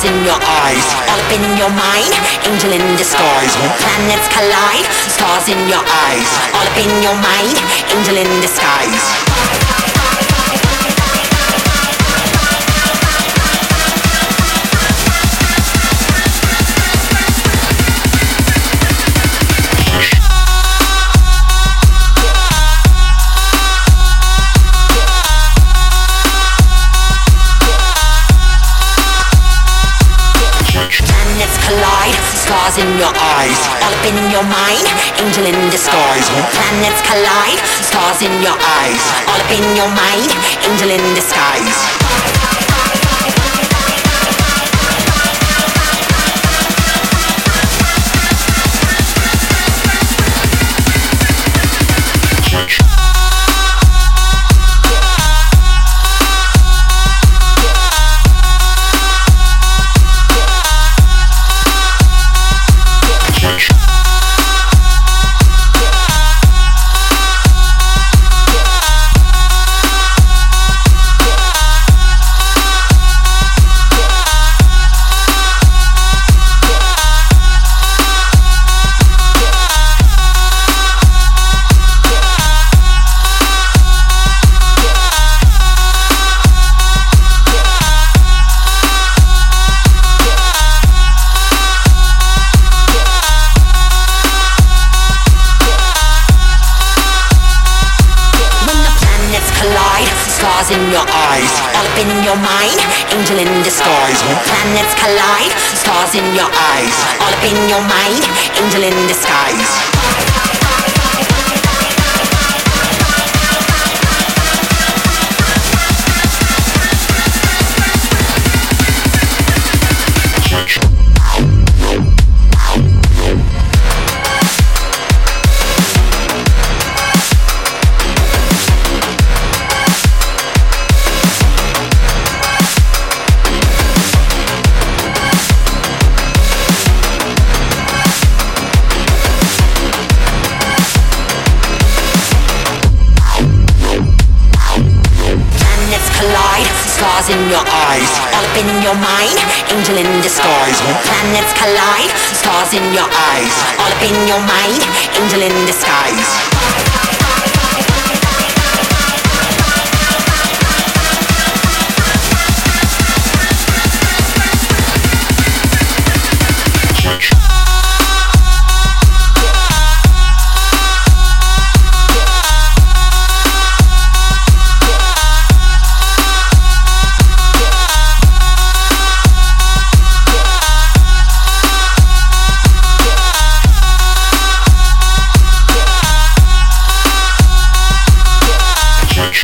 in your eyes, all up in your mind, angel in disguise. When planets collide, stars in your eyes, all up in your mind, angel in disguise. Collide, stars in your eyes, all up in your mind, angel in disguise. When planets collide, stars in your eyes, all up in your mind, angel in disguise. Stars in your eyes, all up in your mind, angel in disguise. When planets collide, stars in your eyes, all up in your mind, angel in disguise. Collide, stars in your eyes, all up in your mind, angel in disguise. When planets collide, stars in your eyes, all up in your mind, angel in disguise.